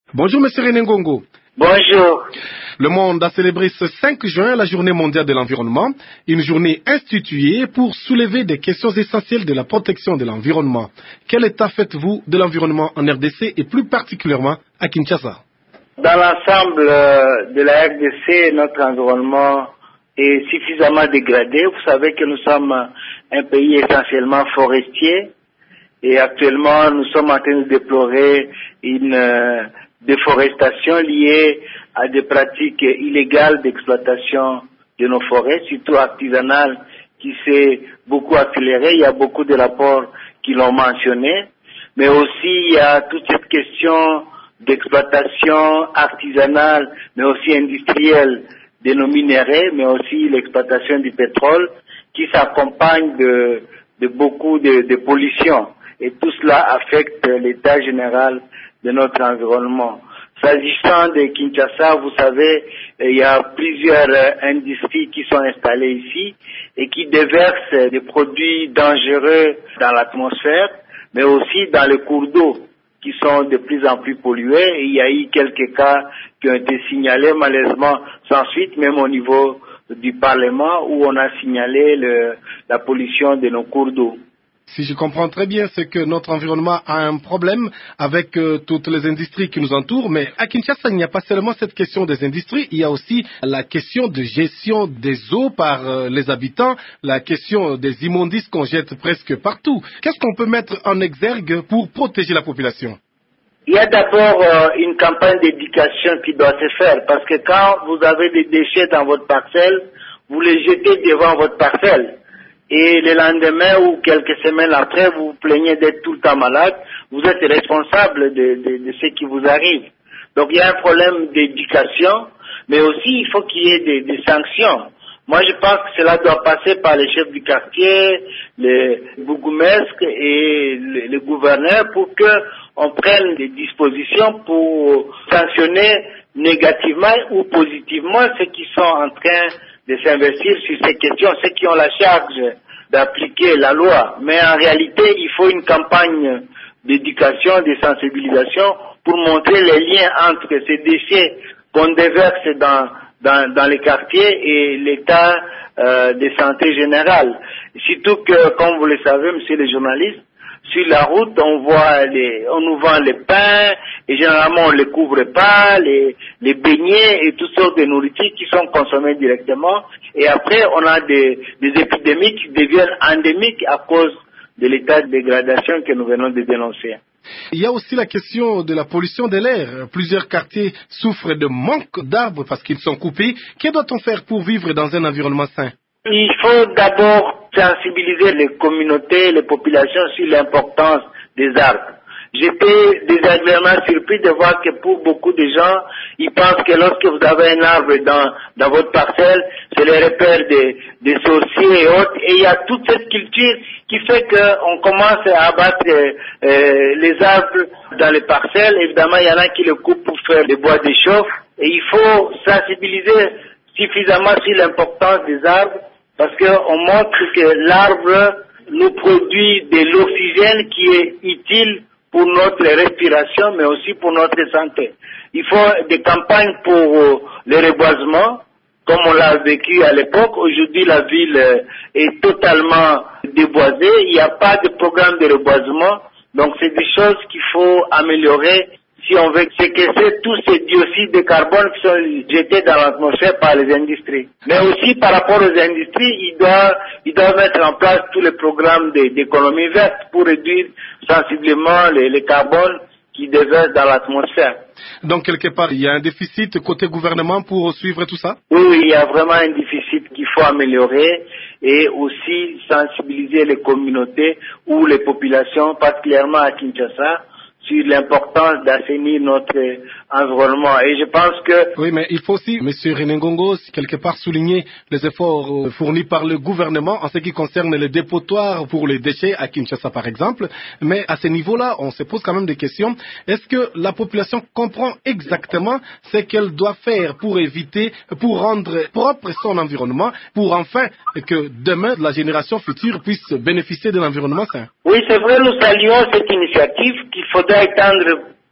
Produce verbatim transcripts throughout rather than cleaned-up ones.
Bonjour Monsieur René Ngongo. Bonjour. Le monde a célébré ce cinq juin la journée mondiale de l'environnement, une journée instituée pour soulever des questions essentielles de la protection de l'environnement. Quel état faites-vous de l'environnement en R D C et plus particulièrement à Kinshasa? Dans l'ensemble de la R D C, notre environnement est suffisamment dégradé. Vous savez que nous sommes un pays essentiellement forestier et actuellement nous sommes en train de déplorer une euh, déforestation liée à des pratiques illégales d'exploitation de nos forêts, surtout artisanales, qui s'est beaucoup accélérée. Il y a beaucoup de rapports qui l'ont mentionné, mais aussi il y a toute cette question d'exploitation artisanale, mais aussi industrielle de nos minéraux, mais aussi l'exploitation du pétrole, qui s'accompagne de, de beaucoup de, de pollution. Et tout cela affecte l'état général de notre environnement. S'agissant de Kinshasa, vous savez, il y a plusieurs industries qui sont installées ici et qui déversent des produits dangereux dans l'atmosphère, mais aussi dans les cours d'eau qui sont de plus en plus pollués. Et il y a eu quelques cas qui ont été signalés, malheureusement sans suite, même au niveau du Parlement, où on a signalé le, la pollution de nos cours d'eau. Si je comprends très bien, c'est que notre environnement a un problème avec euh, toutes les industries qui nous entourent, mais à Kinshasa, il n'y a pas seulement cette question des industries, il y a aussi la question de gestion des eaux par euh, les habitants, la question des immondices qu'on jette presque partout. Qu'est-ce qu'on peut mettre en exergue pour protéger la population? Il y a d'abord euh, une campagne d'éducation qui doit se faire, parce que quand vous avez des déchets dans votre parcelle, vous les jetez devant votre parcelle. Et le lendemain ou quelques semaines après, vous vous plaignez d'être tout le temps malade, vous êtes responsable de, de, de ce qui vous arrive. Donc il y a un problème d'éducation, mais aussi il faut qu'il y ait des, des sanctions. Moi je pense que cela doit passer par les chefs du quartier, les bourgmestres et les, les gouverneurs pour qu'on prenne des dispositions pour sanctionner négativement ou positivement ceux qui sont en train de s'investir sur ces questions, ceux qui ont la charge d'appliquer la loi. Mais en réalité, il faut une campagne d'éducation, de sensibilisation pour montrer les liens entre ces déchets qu'on déverse dans, dans, dans les quartiers et l'état euh, de santé générale. Surtout que, comme vous le savez, monsieur le journaliste, sur la route, on voit les, on nous vend les pains, et généralement on les couvre pas, les, les beignets et toutes sortes de nourritures qui sont consommées directement. Et après, on a des, des épidémies qui deviennent endémiques à cause de l'état de dégradation que nous venons de dénoncer. Il y a aussi la question de la pollution de l'air. Plusieurs quartiers souffrent de manque d'arbres parce qu'ils sont coupés. Que doit-on faire pour vivre dans un environnement sain? Il faut d'abord sensibiliser les communautés, les populations sur l'importance des arbres. J'étais désagréablement surpris de voir que pour beaucoup de gens, ils pensent que lorsque vous avez un arbre dans, dans votre parcelle, c'est le repère des, des sorciers et autres. Et il y a toute cette culture qui fait qu'on commence à abattre euh, les arbres dans les parcelles. Évidemment, il y en a qui le coupent pour faire des bois de chauffe. Et il faut sensibiliser suffisamment sur l'importance des arbres, parce qu'on montre que l'arbre nous produit de l'oxygène qui est utile pour notre respiration, mais aussi pour notre santé. Il faut des campagnes pour le reboisement, comme on l'a vécu à l'époque. Aujourd'hui, la ville est totalement déboisée. Il n'y a pas de programme de reboisement. Donc, c'est des choses qu'il faut améliorer si on veut séquestrer tous ces dioxydes de carbone qui sont jetés dans l'atmosphère par les industries. Mais aussi par rapport aux industries, ils doivent, ils doivent mettre en place tous les programmes d'économie verte pour réduire sensiblement les, les carbones qui déversent dans l'atmosphère. Donc quelque part, il y a un déficit côté gouvernement pour suivre tout ça? Oui, oui, il y a vraiment un déficit qu'il faut améliorer et aussi sensibiliser les communautés ou les populations, particulièrement à Kinshasa, sur l'importance d'assainir notre environnement. Et je pense que... Oui, mais il faut aussi, Monsieur René Ngongo, quelque part souligner les efforts fournis par le gouvernement en ce qui concerne les dépotoirs pour les déchets à Kinshasa, par exemple. Mais à ce niveau-là, on se pose quand même des questions. Est-ce que la population comprend exactement ce qu'elle doit faire pour éviter, pour rendre propre son environnement, pour enfin que demain, la génération future puisse bénéficier de l'environnement sain? Oui, c'est vrai, nous saluons cette initiative qu'il faudra étendre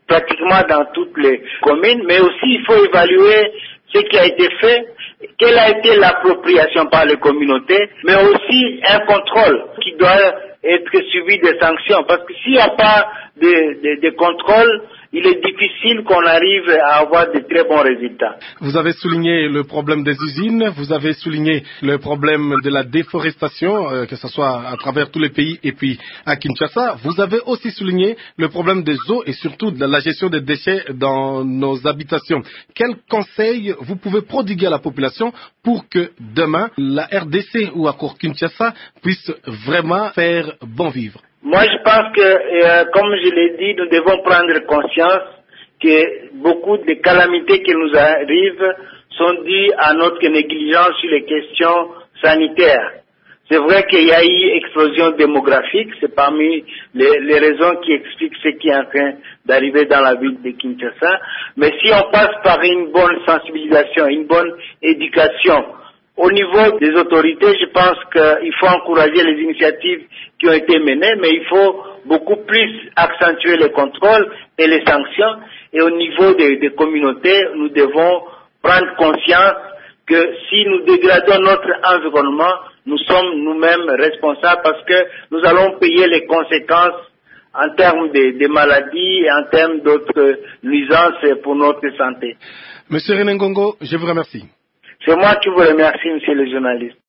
pratiquement dans toutes les communes, mais aussi il faut évaluer ce qui a été fait, quelle a été l'appropriation par les communautés, mais aussi un contrôle qui doit être suivi des sanctions. Parce que s'il n'y a pas de, de, de contrôle, il est difficile qu'on arrive à avoir de très bons résultats. Vous avez souligné le problème des usines, vous avez souligné le problème de la déforestation, euh, que ce soit à travers tous les pays et puis à Kinshasa. Vous avez aussi souligné le problème des eaux et surtout de la gestion des déchets dans nos habitations. Quels conseils vous pouvez prodiguer à la population pour que demain, la R D C ou encore Kinshasa puisse vraiment faire bon vivre? Moi, je pense que, euh, comme je l'ai dit, nous devons prendre conscience que beaucoup de calamités qui nous arrivent sont dues à notre négligence sur les questions sanitaires. C'est vrai qu'il y a eu explosion démographique, c'est parmi les, les raisons qui expliquent ce qui est en train d'arriver dans la ville de Kinshasa. Mais si on passe par une bonne sensibilisation, une bonne éducation, au niveau des autorités, je pense qu'il faut encourager les initiatives qui ont été menées, mais il faut beaucoup plus accentuer les contrôles et les sanctions. Et au niveau des, des communautés, nous devons prendre conscience que si nous dégradons notre environnement, nous sommes nous-mêmes responsables parce que nous allons payer les conséquences en termes de, de maladies et en termes d'autres nuisances pour notre santé. Monsieur René Ngongo, je vous remercie. C'est moi qui vous remercie, monsieur le journaliste.